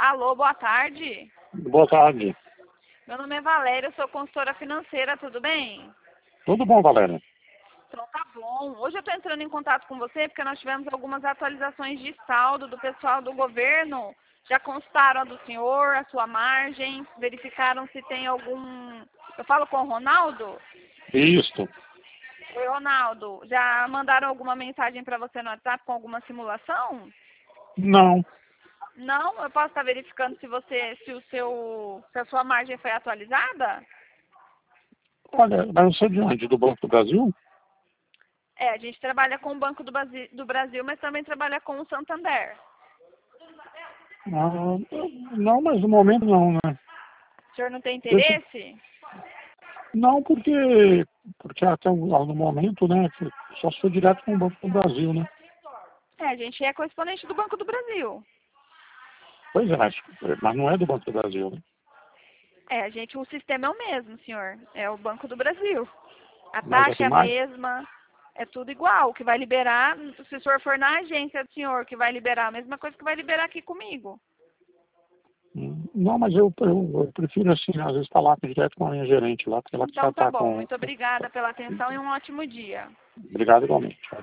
Alô, boa tarde. Boa tarde. Meu nome é Valéria, eu sou consultora financeira, tudo bem? Tudo bom, Valéria? Então tá bom. Hoje eu estou entrando em contato com você porque nós tivemos algumas atualizações de saldo do pessoal do governo. Já constaram a do senhor, a sua margem, verificaram se tem algum... Eu falo com o Ronaldo? Isso. Oi, Ronaldo. Já mandaram alguma mensagem para você no WhatsApp com alguma simulação? Não. Não? Eu posso estar verificando se a sua margem foi atualizada? Olha, vai ser de onde? Do Banco do Brasil? É, a gente trabalha com o Banco do Brasil, mas também trabalha com o Santander. Ah, não, mas no momento não, né? O senhor não tem Deixa... interesse? Não, porque até no momento, né, só sou direto com o Banco do Brasil, né? É, a gente é correspondente do Banco do Brasil. Pois é, mas não é do Banco do Brasil, né? É, o sistema é o mesmo, senhor. É o Banco do Brasil. A Mas taxa assim, é a mais... mesma, é tudo igual. O que vai liberar, se o senhor for na agência do senhor, que vai liberar a mesma coisa que vai liberar aqui comigo. Não, mas eu prefiro, assim, às vezes falar direto com a minha gerente lá, porque ela Então precisa tá estar bom. com... Muito obrigada pela atenção e um ótimo dia. Obrigado igualmente.